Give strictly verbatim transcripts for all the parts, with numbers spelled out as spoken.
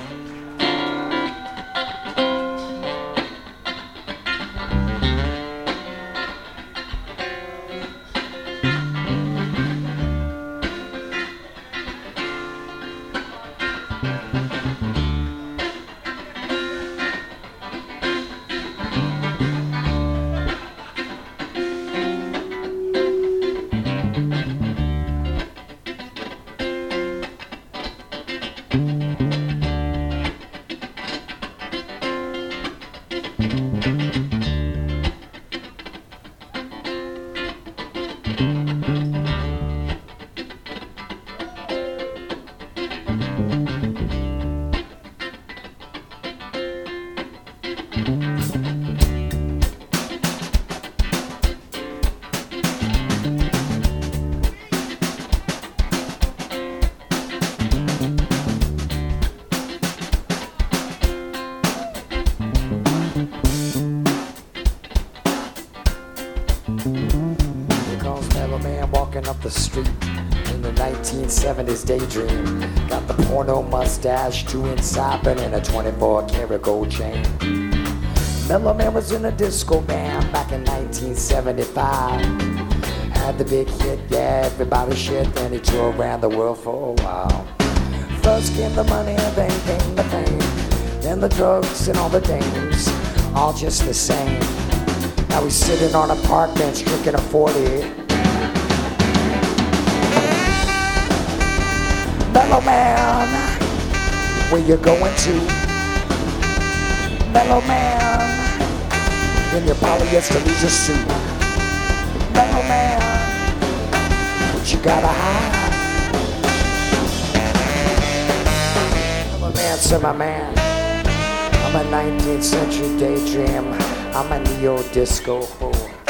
Up the street in the nineteen seventies daydream. Got the porno mustache, chewing sapin, and a twenty-four karat gold chain. Mellow Man was in a disco band back in nineteen seventy-five. Had the big hit, yeah, everybody shit, then he toured around the world for a while. First came the money and then came the fame, then the drugs and all the dames, all just the same. Now he's sitting on a park bench drinking a forty. Mellow Man, where you going to? Mellow Man, in your polyester leisure suit. Mellow Man, what you gotta hide? Mellow Man, said my man, I'm a nineteenth century daydream. I'm a neo-disco fool.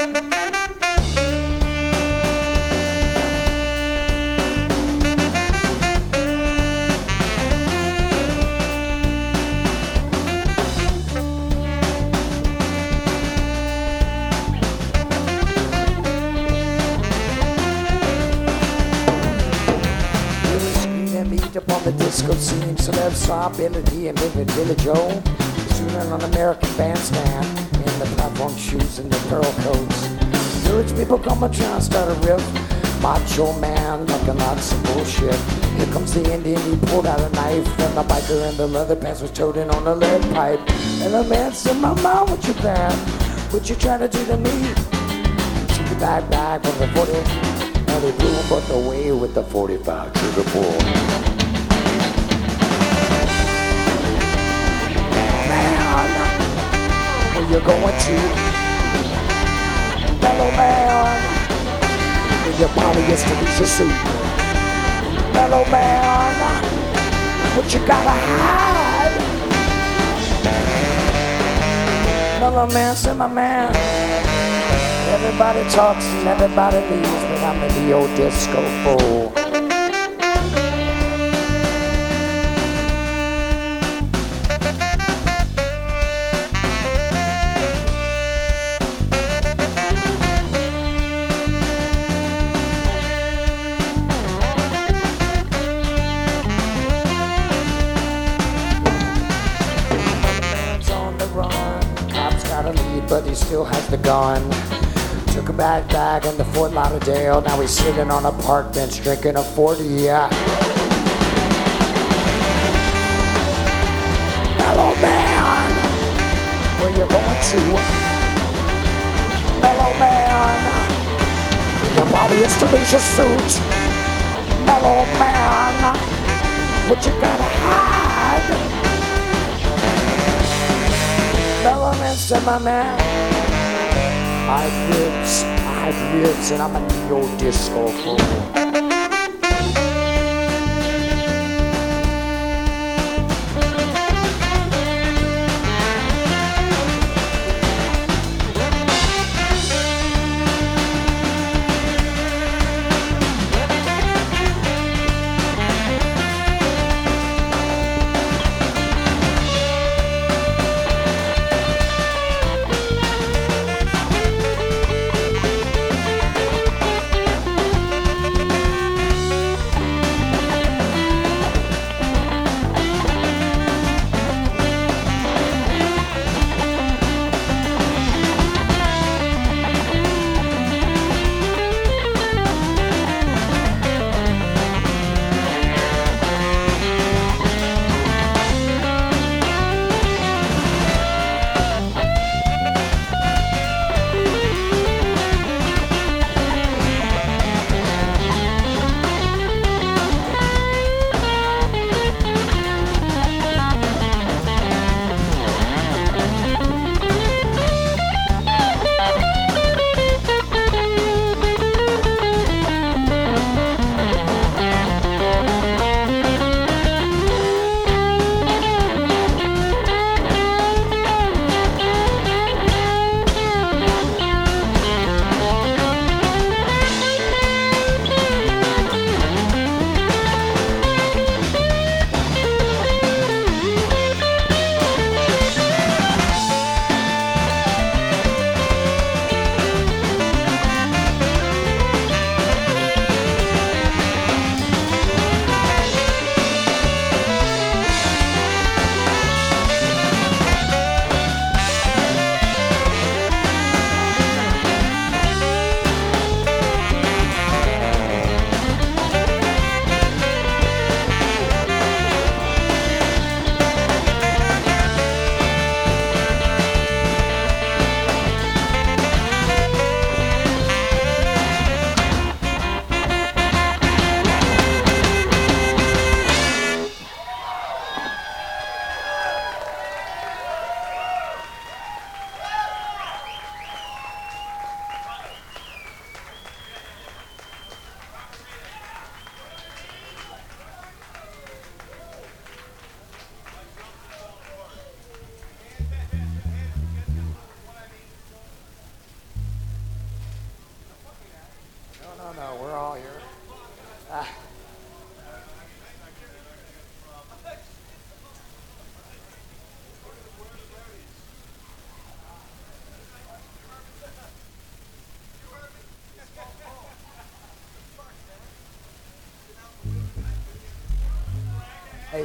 Up on the disco scene, celebs saw Billy D and Billy, Billy Joe shooting on American Bandstand in the platform shoes and the pearl coats. Village people come and try and start a riff. Macho Man looking like some bullshit. Here comes the Indian, he pulled out a knife, and the biker in the leather pants was toting on a lead pipe. And the man said, "My mom, what you bad? What you trying to do to me?" Took the bag back from the forty, and they blew him both away with the forty-five trigger pull. Where you going to? Mellow Man, in your polyester leisure suit. Mellow Man, what you gotta hide? Mellow Man, said my man, everybody talks and everybody leaves, but I'm a neo-disco fool. But he still has the gun. Took a bag bag into Fort Lauderdale. Now he's sitting on a park bench drinking a forty. Yeah. Mellow Man, where you going to? Mellow Man, your body is to leisure suit. Mellow Man, what you gotta hide? Mellow Man said, my man, I have ribs, I have ribs, and I'm a neo-disco fool.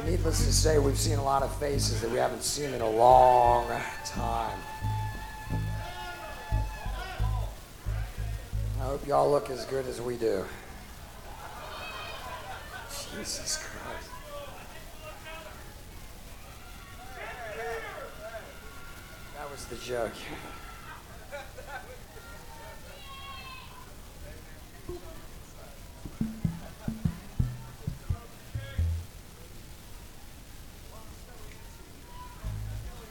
needless to say, we've seen a lot of faces that we haven't seen in a long time. I hope y'all look as good as we do. Jesus Christ. That was the joke.